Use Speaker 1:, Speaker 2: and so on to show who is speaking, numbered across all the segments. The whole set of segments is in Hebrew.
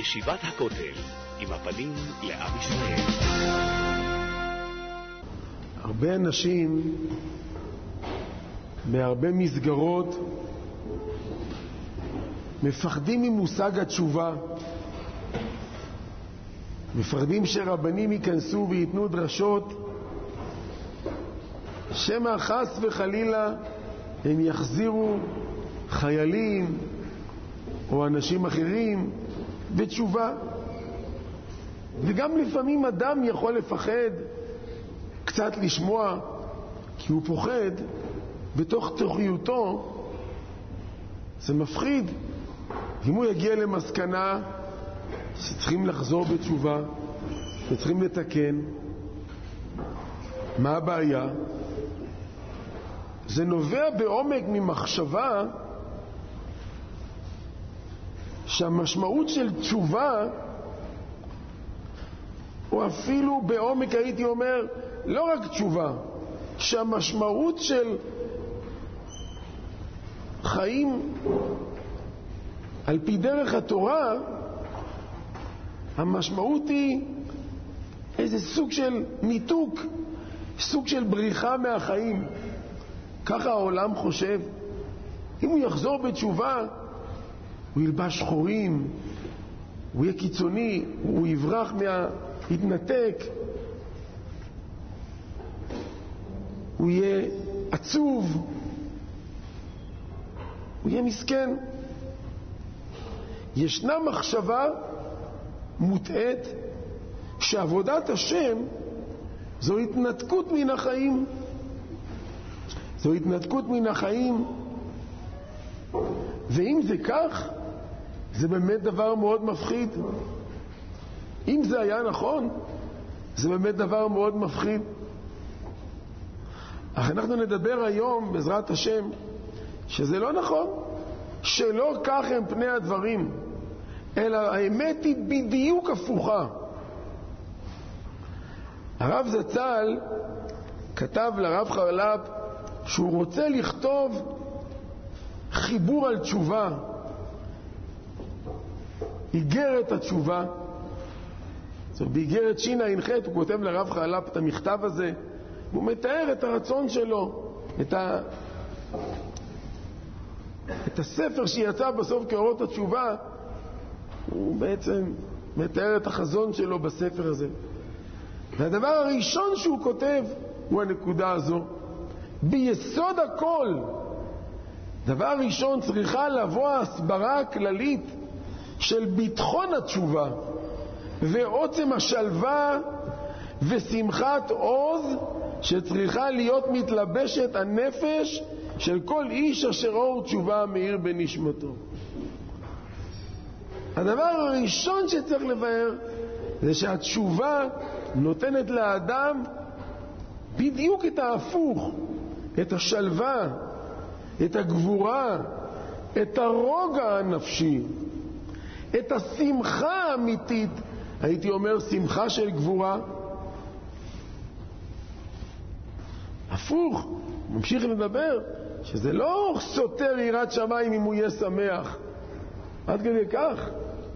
Speaker 1: ישיבת הכותל, עם הפנים לעם ישראל.
Speaker 2: הרבה אנשים בהרבה מסגרות מפחדים ממושג התשובה, מפחדים שרבנים ייכנסו ויתנו דרשות שמא חס וחלילה הם יחזירו חיילים או אנשים אחרים בתשובה. וגם לפעמים אדם יכול לפחד קצת לשמוע, כי הוא פוחד בתוך תוכיותו, זה מפחיד. אם הוא יגיע למסקנה שצריכים לחזור בתשובה וצריכים לתקן, מה הבעיה? זה נובע בעומק ממחשבה שהמשמעות של תשובה, או אפילו בעומק הייתי אומר לא רק תשובה, שהמשמעות של חיים על פי דרך התורה, המשמעות היא איזה סוג של ניתוק, סוג של בריחה מהחיים. ככה העולם חושב. אם הוא יחזור בתשובה, הוא ילבש שחורים, הוא יהיה קיצוני, הוא יברח יתנתק, הוא יהיה עצוב, הוא יהיה מסכן. ישנה מחשבה מוטעת שעבודת השם זו התנתקות מן החיים. זו התנתקות מן החיים. ואם זה כך, זה באמת דבר מאוד מפחיד. אם זה היה נכון, זה באמת דבר מאוד מפחיד. אך אנחנו נדבר היום בעזרת השם שזה לא נכון, שלא כך הם פני הדברים, אלא האמת היא בדיוק הפוכה. הרב זצ"ל כתב לרב חרל"פ שהוא רוצה לכתוב חיבור על תשובה, איגרת התשובה. באיגרת ש"ח הוא כותב לרב חרל"פ את המכתב הזה, הוא מתאר את הרצון שלו, את הספר שיצא בסוף כאורות התשובה, הוא בעצם מתאר את החזון שלו בספר הזה. והדבר הראשון שהוא כותב הוא הנקודה הזו. ביסוד הכל, דבר ראשון צריכה לבוא ההסברה הכללית של ביטחון התשובה ועוצם השלווה ושמחת עוז שצריכה להיות מתלבשת הנפש של כל איש אשר אור תשובה מאיר בנשמתו. הדבר הראשון שצריך לבאר זה שהתשובה נותנת לאדם בדיוק את ההפוך, את השלווה, את הגבורה, את הרוגע הנפשי, את השמחה האמיתית, הייתי אומר שמחה של גבורה. הפוך, ממשיך לדבר שזה לא סותר יראת שמיים אם הוא יהיה שמח, עד כדי כך.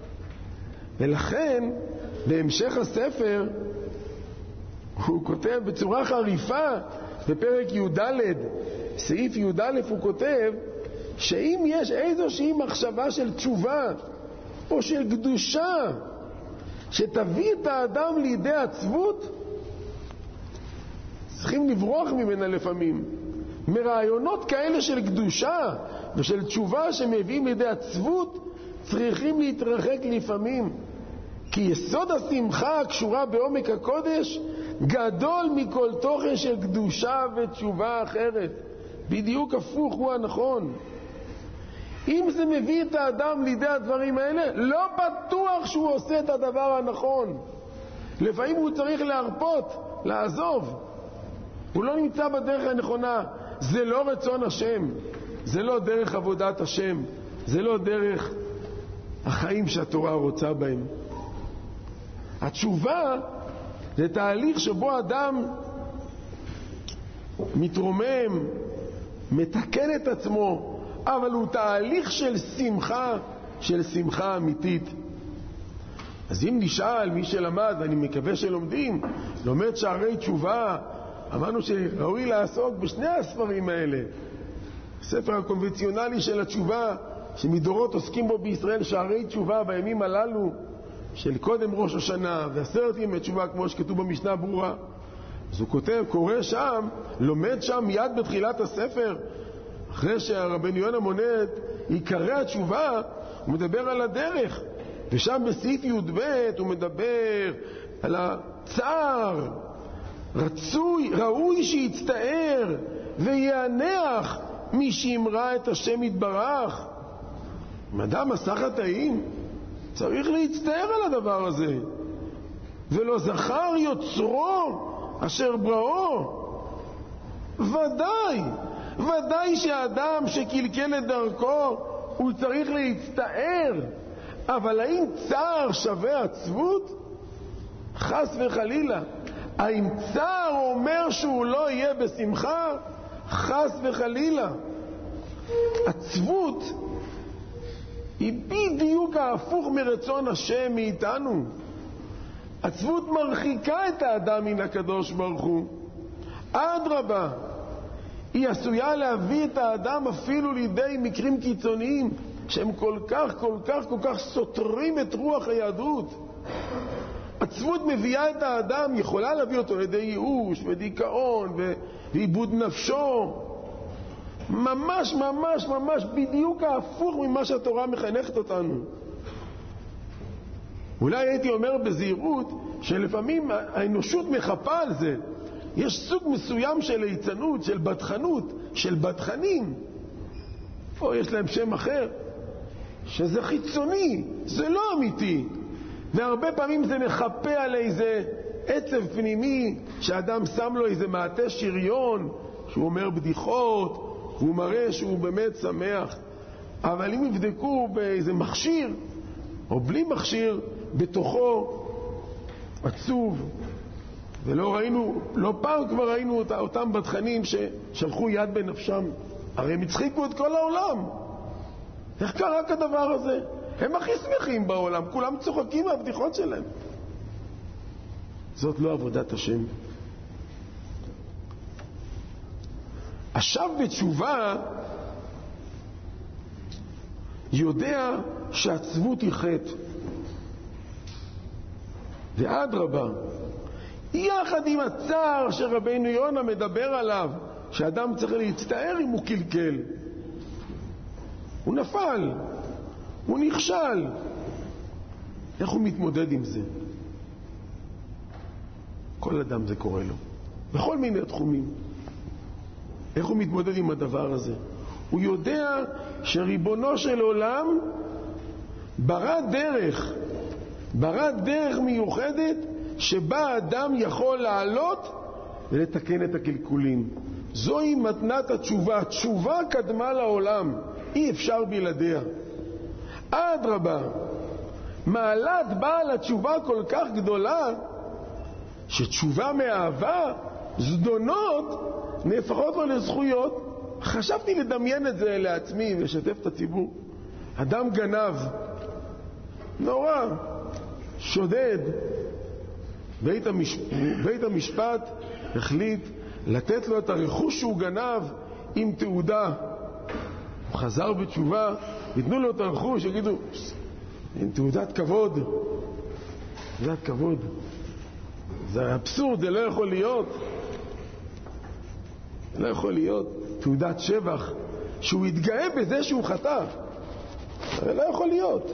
Speaker 2: ולכן בהמשך הספר הוא כותב בצורה חריפה בפרק י"ד סעיף י"א, הוא כותב שאם יש איזושהי מחשבה של תשובה או של קדושה שתביא את האדם לידי עצבות, צריכים לברוח ממנה לפעמים. מרעיונות כאלה של קדושה ושל תשובה שמביאים לידי עצבות צריכים להתרחק לפעמים, כי יסוד השמחה הקשורה בעומק הקודש גדול מכל תוכן של קדושה ותשובה אחרת. בדיוק הפוך הוא הנכון. אם זה מביא את האדם לידי הדברים האלה, לא בטוח שהוא עושה את הדבר הנכון. לפעמים הוא צריך להרפות, לעזוב, הוא לא נמצא בדרך הנכונה. זה לא רצון השם, זה לא דרך עבודת השם, זה לא דרך החיים שהתורה רוצה בהם. התשובה זה תהליך שבו אדם מתרומם, מתקן את עצמו, אבל הוא תהליך של שמחה אמיתית. אז אם נשאל מי שלמד, ואני מקווה שלומדים, לומד שערי תשובה, אמרנו שראוי לעסוק בשני הספרים האלה. הספר הקונבנציונלי של התשובה, שמדורות עוסקים בו בישראל, שערי תשובה בימים הללו, של קודם ראש השנה, ועשרת ימי תשובה, כמו שכתוב במשנה ברורה. אז הוא כותב, קורא שם, לומד שם מיד בתחילת הספר, אחרי שהרבנו יונה מונה את עיקרי התשובה, הוא מדבר על הדרך. ושם בסעיף י"ב הוא מדבר על הצער, ראוי שיצטער ויענח מי שימרא את השם יתברך. אם אדם עשה חטאים, צריך להצטער על הדבר הזה. ולא זכר יוצרו אשר בראו. ודאי שהאדם שקלקל את דרכו הוא צריך להצטער, אבל האם צער שווה עצבות? חס וחלילה. האם צער אומר שהוא לא יהיה בשמחה? חס וחלילה. עצבות היא בדיוק ההפוך מרצון השם מאיתנו. עצבות מרחיקה את האדם מן הקדוש ברוך הוא. אדרבה, היא עשויה להביא את האדם אפילו לידי מקרים קיצוניים שהם כל כך סותרים את רוח היהדות. עצבות מביאה את האדם, יכולה להביא אותו לידי ייאוש ודיכאון ואיבוד נפשו. ממש בדיוק ההפוך ממה שהתורה מחנכת אותנו. אולי הייתי אומר בזהירות שלפעמים האנושות מחפה על זה. יש סוג מסוים של ליצנות, של בטחנות, של בטחנים, או יש להם שם אחר, שזה חיצוני, זה לא אמיתי. והרבה פעמים זה מחפה על איזה עצב פנימי, שאדם שם לו איזה מעטה שריון, שהוא אומר בדיחות, הוא מראה שהוא באמת שמח. אבל אם יבדקו באיזה מכשיר, או בלי מכשיר, בתוכו עצוב. ולא ראינו, לא פעם כבר ראינו אותם בטחנים ששלחו יד בנפשם. הרי הם הצחיקו את כל העולם. איך קרה כדבר הזה? הם הכי שמחים בעולם, כולם צוחקים מהבדיחות שלהם. זאת לא עבודת השם. השב בתשובה יודע שהעצבות היא חטא. ואדרבה, יחד עם הצער שרבנו יונה מדבר עליו, שאדם צריך להצטער אם הוא קלקל. הוא נפל, הוא נכשל. איך הוא מתמודד עם זה? כל אדם זה קורה לו, בכל מיני תחומים. איך הוא מתמודד עם הדבר הזה? הוא יודע שריבונו של עולם ברא דרך מיוחדת שבה האדם יכול לעלות ולתקן את הקלקולים. זוהי מתנת התשובה. התשובה קדמה לעולם, אי אפשר בלעדיה. אדרבה, מעלת בעל התשובה כל כך גדולה, שתשובה מאהבה, זדונות, נהפכות לו לזכויות. חשבתי לדמיין את זה לעצמי ולשתף את הציבור. אדם גנב, נורא, שודד. בית המשפט החליט לתת לו את הרכוש שהוא גנב עם תעודה. הוא חזר בתשובה, ייתנו לו את הרכוש, יגידו, עם תעודת כבוד. תעודת כבוד. זה אבסורד, זה לא יכול להיות. לא יכול להיות. תעודת שבח, שהוא יתגאה בזה שהוא חטא. זה לא יכול להיות.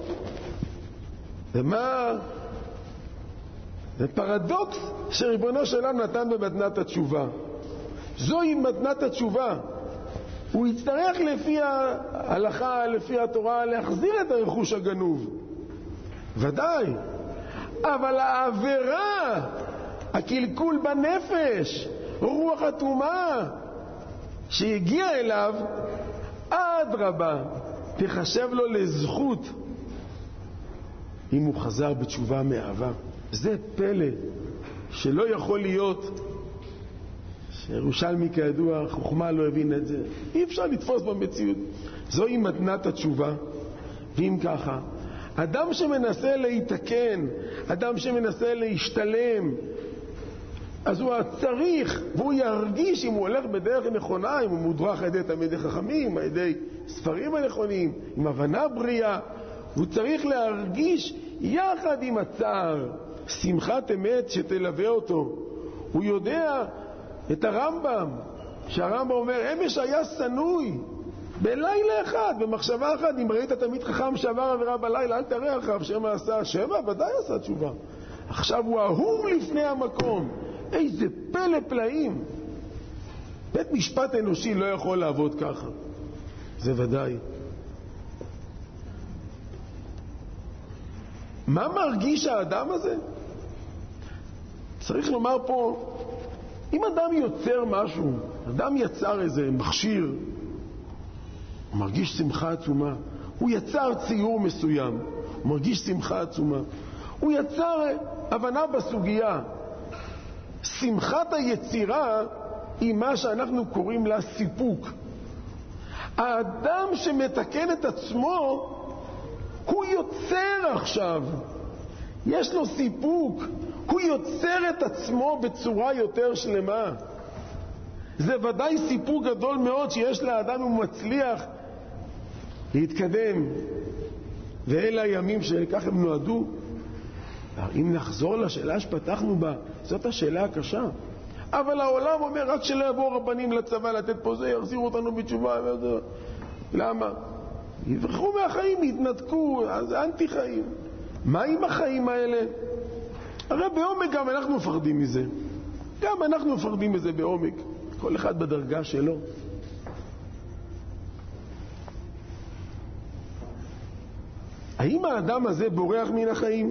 Speaker 2: ומה? זה פרדוקס שריבונו שלנו נתן במתנת התשובה. זוהי מתנת התשובה. הוא יצטרך לפי ההלכה, לפי התורה, להחזיר את הרכוש הגנוב. ודאי. אבל העבירה, הקלקול בנפש, רוח התרומה שהגיע אליו, אדרבה, תחשב לו לזכות אם הוא חזר בתשובה מאהבה. זה פלא שלא יכול להיות. שירושלמי כידוע, חוכמה לא הבין את זה. אי אפשר לתפוס במציאות. זוהי מתנת התשובה. ואם ככה, אדם שמנסה להתקן, אדם שמנסה להשתלם, אז הוא צריך, והוא ירגיש אם הוא הולך בדרך נכונה, אם הוא מודרך על ידי תלמידי חכמים, על ידי ספרים הנכונים, עם הבנה בריאה, הוא צריך להרגיש יחד עם הצער, שמחת אמת שתלווה אותו. הוא יודע את הרמב"ם, שהרמב"ם אומר, אמש היה סנוי, בלילה אחד, במחשבה אחת, אם ראית תלמיד חכם שעבר עבירה בלילה, אל תראה אחריו, שמא עשה, שמא ודאי עשה תשובה. עכשיו הוא אהוב לפני המקום. איזה פלא פלאים. בית משפט אנושי לא יכול לעבוד ככה. זה ודאי. מה מרגיש האדם הזה? צריך לומר פה, אם אדם יוצר משהו, אדם יצר איזה מכשיר, הוא מרגיש שמחה עצומה. הוא יצר ציור מסוים, הוא מרגיש שמחה עצומה. הוא יצר הבנה בסוגיה. שמחת היצירה היא מה שאנחנו קוראים לה סיפוק. האדם שמתקן את עצמו, הוא יוצר עכשיו. יש לו סיפוק. הוא יוצר את עצמו בצורה יותר שלמה. זה ודאי סיפוק גדול מאוד שיש לאדם הוא מצליח להתקדם. ואלה הימים שכך הם נועדו. אם נחזור לשאלה שפתחנו בה, זאת השאלה הקשה. אבל העולם אומר, רק שלא יבואו רבנים לצבא לתת פה זה, יחזירו אותנו בתשובה. למה? יברחו מהחיים, יתנתקו, אז אנטי חיים. מה עם החיים האלה? הרי בעומק גם אנחנו מפחדים מזה. גם אנחנו מפחדים מזה בעומק. כל אחד בדרגה שלו. האם האדם הזה בורח מן החיים?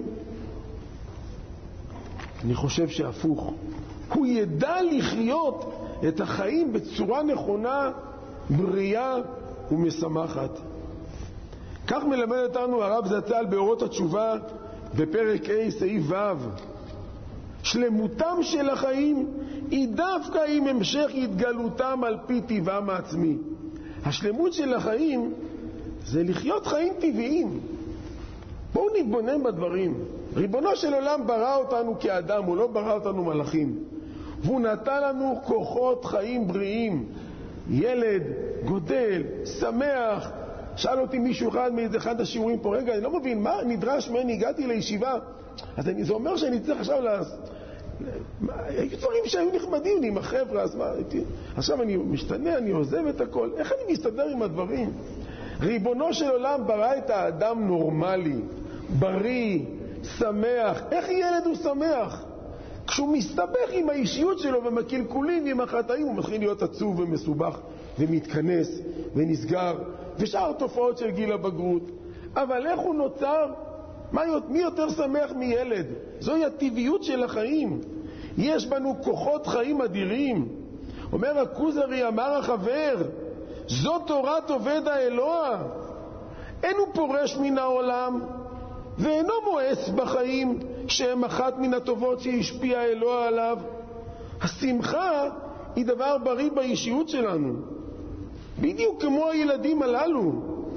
Speaker 2: אני חושב שהפוך. הוא ידע לחיות את החיים בצורה נכונה, בריאה ומשמחת. כך מלמד אותנו הרב זצ"ל באורות התשובה בפרק A סעיף ו'. שלמותם של החיים היא דווקא עם המשך התגלותם על פי טבעם העצמי. השלמות של החיים זה לחיות חיים טבעיים. בואו נתבונן בדברים. ריבונו של עולם ברא אותנו כאדם, הוא לא ברא אותנו מלאכים. והוא נתן לנו כוחות חיים בריאים. ילד, גודל, שמח. שאל אותי מישהו אחד השיעורים פה, רגע, אני לא מבין, מה נדרש ממני? הגעתי לישיבה, אז זה אומר שאני צריך עכשיו היו דברים שהיו נחמדים לי עם החבר'ה, אז מה, עכשיו אני משתנה, אני עוזב את הכל, איך אני מסתדר עם הדברים? ריבונו של עולם ברא את האדם נורמלי, בריא, שמח. איך ילד הוא שמח? כשהוא מסתבך עם האישיות שלו ומקלקולים ועם החטאים, הוא מתחיל להיות עצוב ומסובך ומתכנס ונסגר, ושאר תופעות של גיל הבגרות. אבל איך הוא נוצר? מי יותר שמח מילד? זוהי הטבעיות של החיים. יש בנו כוחות חיים אדירים. אומר הכוזרי, אמר החבר, זו תורת עובד האלוה. אין הוא פורש מן העולם ואינו מואס בחיים שהם אחת מן הטובות שהשפיע האלוה עליו. השמחה היא דבר בריא באישיות שלנו, בדיוק כמו הילדים הללו.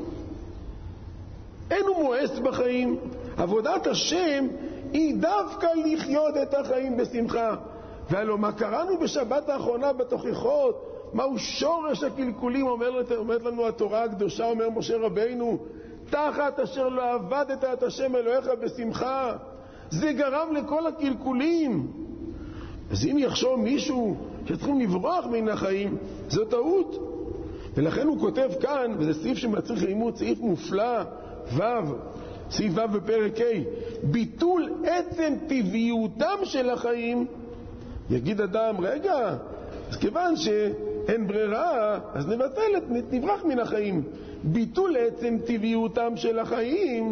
Speaker 2: אין הוא מואס בחיים. עבודת השם היא דווקא לחיות את החיים בשמחה. והלוא מה קראנו בשבת האחרונה בתוכחות? מהו שורש הקלקולים? אומרת לנו התורה הקדושה, אומר משה רבינו, תחת אשר לא עבדת את השם אלוהיך בשמחה. זה גרם לכל הקלקולים. אז אם יחשוב מישהו שצריכים לברוח מן החיים, זו טעות. ולכן הוא כותב כאן, וזה סעיף שמצריך לימוד, סעיף מופלא, סעיף ו' בפרק ה', ביטול עצם טבעיותם של החיים. יגיד אדם, רגע, אז כיוון שאין ברירה, אז נברח מן החיים. ביטול עצם טבעיותם של החיים,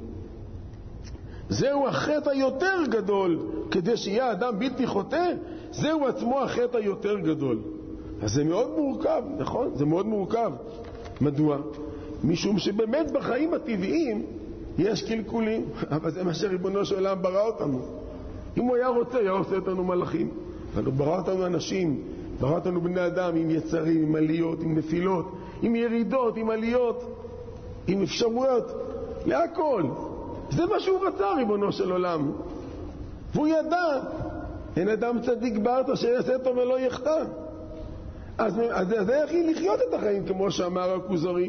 Speaker 2: זהו החטא היותר גדול. כדי שיהיה אדם בלתי חוטא, זהו עצמו החטא היותר גדול. אז זה מאוד מורכב, נכון? זה מאוד מורכב. מדוע? משום שבאמת בחיים הטבעיים יש קלקולים, אבל זה מה שריבונו של עולם ברא אותנו. אם הוא היה רוצה, היה עושה אותנו מלאכים. אבל הוא ברא אותנו אנשים, ברא אותנו בני אדם עם יצרים, עם עליות, עם נפילות, עם ירידות, עם עליות, עם אפשרויות, להכל. זה מה שהוא רצה, ריבונו של עולם. והוא ידע, אין אדם צדיק בארץ אשר יעשה טוב ולא יחטא. אז איך היא לחיות את החיים, כמו שאמר הכוזרי?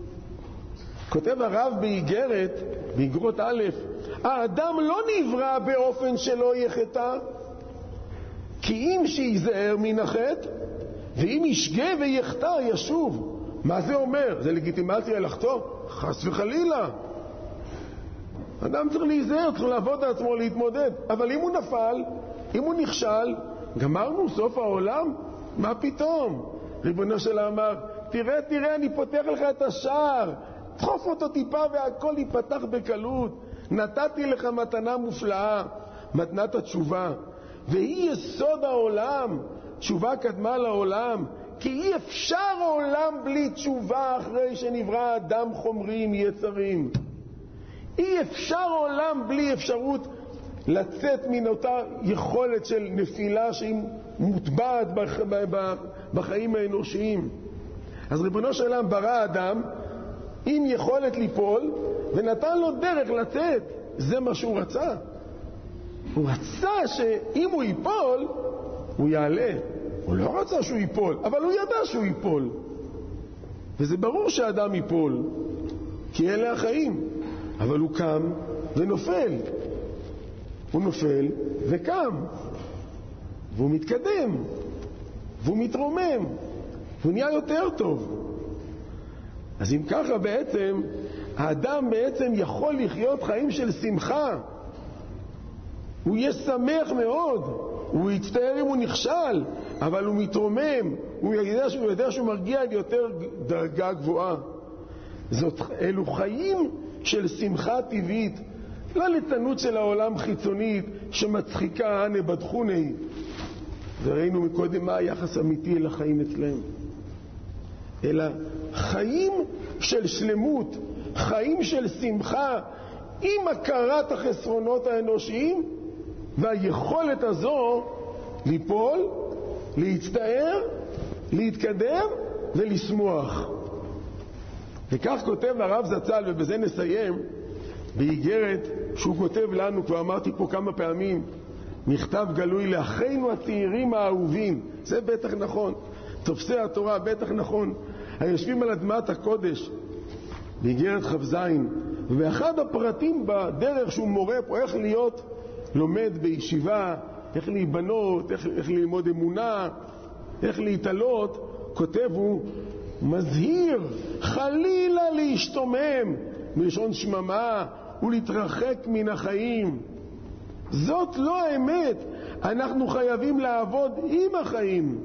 Speaker 2: כותב הרב באיגרת, באיגרות א', האדם לא נברא באופן שלא יחטא, כי אם שיזהר מן החטא, ואם ישגה ויחטא ישוב. מה זה אומר? זה לגיטימציה לחטוא? חס וחלילה. אדם צריך להיזהר, צריך לעבוד על עצמו, להתמודד. אבל אם הוא נפל, אם הוא נכשל, גמרנו, סוף העולם? מה פתאום? ריבונו של אמר, תראה, אני פותח לך את השער, דחוף אותו טיפה והכל ייפתח בקלות. נתתי לך מתנה מופלאה, מתנת התשובה, והיא יסוד העולם. תשובה קדמה לעולם, כי אי אפשר העולם בלי תשובה אחרי שנברא אדם חומרים יצרים. אי אפשר עולם בלי אפשרות לצאת מן אותה יכולת של נפילה שהיא מוטבעת בחיים האנושיים. אז ריבונו של עולם ברא אדם עם יכולת ליפול ונתן לו דרך לצאת. זה מה שהוא רצה. הוא רצה שאם הוא ייפול הוא יעלה. הוא לא רצה שהוא ייפול, אבל הוא ידע שהוא ייפול. וזה ברור שהאדם ייפול, כי אלה החיים. אבל הוא קם ונופל. הוא נופל וקם. והוא מתקדם. והוא מתרומם. והוא נהיה יותר טוב. אז אם ככה בעצם, האדם בעצם יכול לחיות חיים של שמחה. הוא יהיה שמח מאוד. הוא יצטער אם הוא נכשל, אבל הוא מתרומם. הוא יודע שהוא מרגיע ליותר דרגה גבוהה. אלו חיים של שמחה טבעית, לא ליצנות של העולם חיצונית שמצחיקה הנה בדחוני. וראינו מקודם מה היחס אמיתי אל החיים אצלם. אלא חיים של שלמות, חיים של שמחה, עם הכרת החסרונות האנושיים, והיכולת הזו ליפול, להצטער, להתקדם ולשמוח. וכך כותב הרב זצ"ל, ובזה נסיים, באיגרת שהוא כותב לנו, כבר אמרתי פה כמה פעמים, מכתב גלוי לאחינו הצעירים האהובים. זה בטח נכון. תופסי התורה בטח נכון. היושבים על אדמת הקודש, באיגרת כ"ז, ובאחד הפרטים בדרך שהוא מורה פה איך להיות לומד בישיבה, איך להיבנות, איך ללמוד אמונה, איך להתעלות, כותב הוא, מזהיר חלילה להשתומם מלשון שממה ולהתרחק מן החיים. זאת לא האמת. אנחנו חייבים לעבוד עם החיים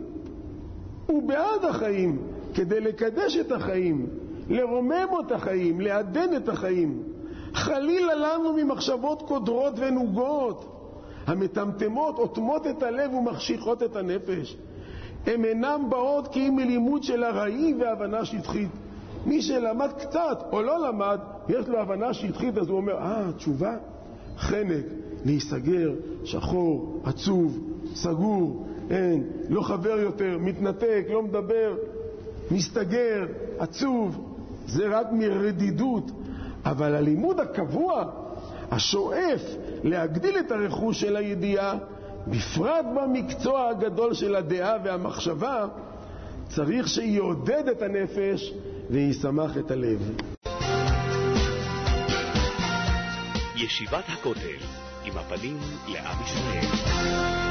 Speaker 2: ובעד החיים כדי לקדש את החיים, לרומם את החיים, לעדן את החיים. חלילה לנו ממחשבות קודרות ונוגות המטמטמות, אוטמות את הלב ומחשיכות את הנפש. הם אינם באות כי אם מלימוד של הרעי והבנה שטחית. מי שלמד קצת או לא למד, יש לו הבנה שטחית, אז הוא אומר, תשובה, חנק, להיסגר, שחור, עצוב, סגור, אין, לא חבר יותר, מתנתק, לא מדבר, מסתגר, עצוב. זה רק מרדידות. אבל הלימוד הקבוע, השואף להגדיל את הרכוש של הידיעה, בפרט במקצוע הגדול של הדעה והמחשבה, צריך שיעודד את הנפש וישמח את הלב.
Speaker 1: ישיבת הכותל, עם הפנים לעם ישראל.